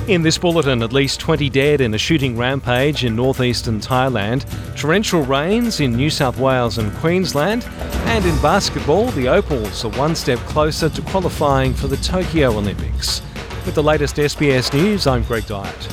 In this bulletin, at least 20 dead in a shooting rampage in northeastern Thailand, torrential rains in New South Wales and Queensland, and in basketball, the Opals are one step closer to qualifying for the Tokyo Olympics. With the latest SBS News, I'm Greg Dyett.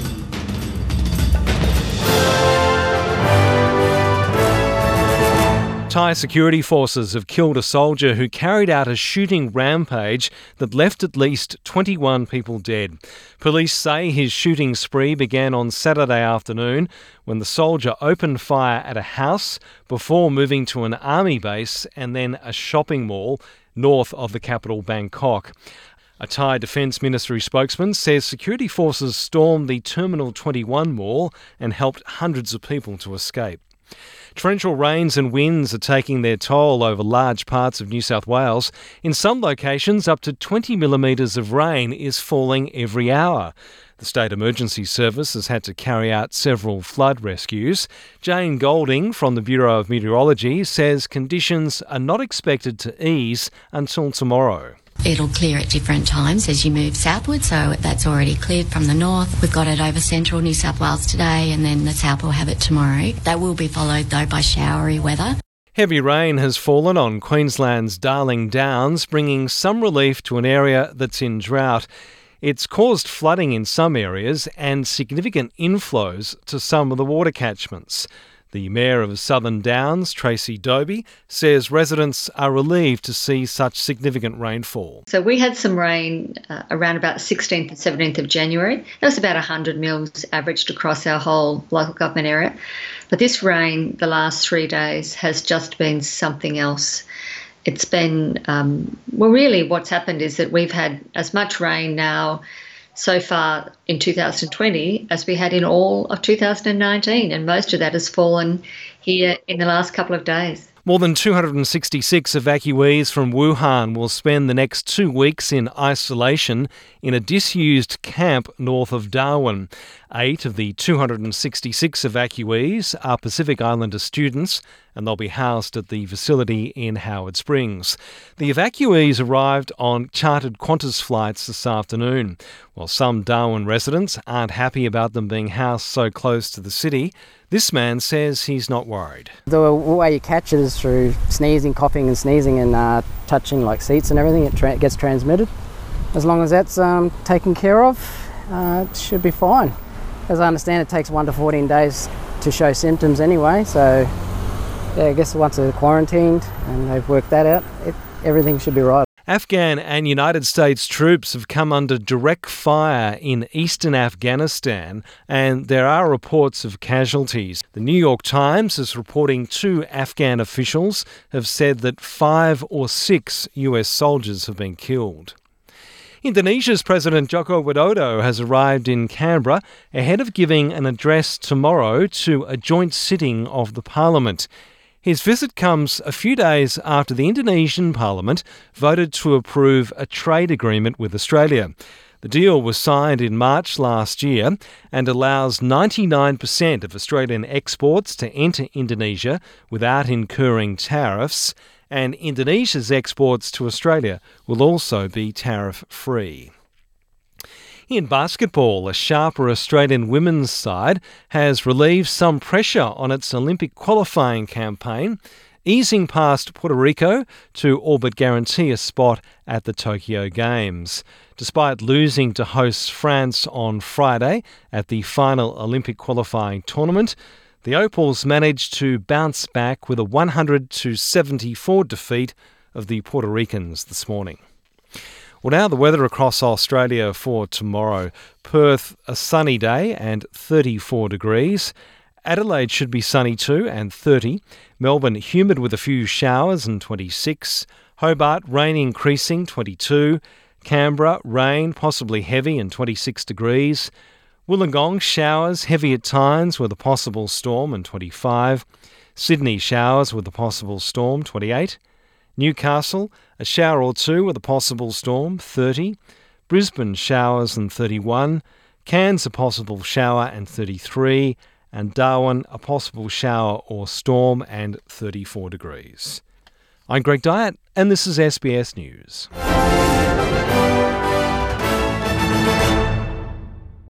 Thai security forces have killed a soldier who carried out a shooting rampage that left at least 21 people dead. Police say his shooting spree began on Saturday afternoon when the soldier opened fire at a house before moving to an army base and then a shopping mall north of the capital, Bangkok. A Thai Defence Ministry spokesman says security forces stormed the Terminal 21 mall and helped hundreds of people to escape. Torrential rains and winds are taking their toll over large parts of New South Wales. In some locations, up to 20 millimetres of rain is falling every hour. The State Emergency Service has had to carry out several flood rescues. Jane Golding from the Bureau of Meteorology says conditions are not expected to ease until tomorrow. It'll clear at different times as you move southward, so that's already cleared from the north. We've got it over central New South Wales today, and then the south will have it tomorrow. That will be followed, though, by showery weather. Heavy rain has fallen on Queensland's Darling Downs, bringing some relief to an area that's in drought. It's caused flooding in some areas and significant inflows to some of the water catchments. The Mayor of Southern Downs, Tracy Dobie, says residents are relieved to see such significant rainfall. So we had some rain around about 16th and 17th of January. That was about 100 mils averaged across our whole local government area. But this rain, the last 3 days, has just been something else. It's been, really what's happened is that we've had as much rain now so far in 2020 as we had in all of 2019, and most of that has fallen here in the last couple of days. More than 266 evacuees from Wuhan will spend the next 2 weeks in isolation in a disused camp north of Darwin. 8 of the 266 evacuees are Pacific Islander students, and they'll be housed at the facility in Howard Springs. The evacuees arrived on chartered Qantas flights this afternoon. While some Darwin residents aren't happy about them being housed so close to the city, this man says he's not worried. The way you catch it is through sneezing, coughing and sneezing and touching like seats and everything. It gets transmitted. As long as that's taken care of, it should be fine. As I understand, it takes 1 to 14 days to show symptoms anyway. So, yeah, I guess once they're quarantined and they've worked that out, everything should be right. Afghan and United States troops have come under direct fire in eastern Afghanistan, and there are reports of casualties. The New York Times is reporting 2 Afghan officials have said that 5 or 6 US soldiers have been killed. Indonesia's President Joko Widodo has arrived in Canberra ahead of giving an address tomorrow to a joint sitting of the Parliament. His visit comes a few days after the Indonesian Parliament voted to approve a trade agreement with Australia. The deal was signed in March last year and allows 99% of Australian exports to enter Indonesia without incurring tariffs, and Indonesia's exports to Australia will also be tariff-free. In basketball, a sharper Australian women's side has relieved some pressure on its Olympic qualifying campaign, easing past Puerto Rico to all but guarantee a spot at the Tokyo Games. Despite losing to hosts France on Friday at the final Olympic qualifying tournament, the Opals managed to bounce back with a 100-74 defeat of the Puerto Ricans this morning. Well, now the weather across Australia for tomorrow. Perth, a sunny day and 34 degrees. Adelaide should be sunny too and 30. Melbourne, humid with a few showers and 26. Hobart, rain increasing, 22. Canberra, rain, possibly heavy and 26 degrees. Wollongong, showers, heavy at times with a possible storm and 25. Sydney, showers with a possible storm, 28. Newcastle, a shower or two with a possible storm, 30. Brisbane, showers and 31. Cairns, a possible shower and 33. And Darwin, a possible shower or storm and 34 degrees. I'm Greg Dyett, and this is SBS News.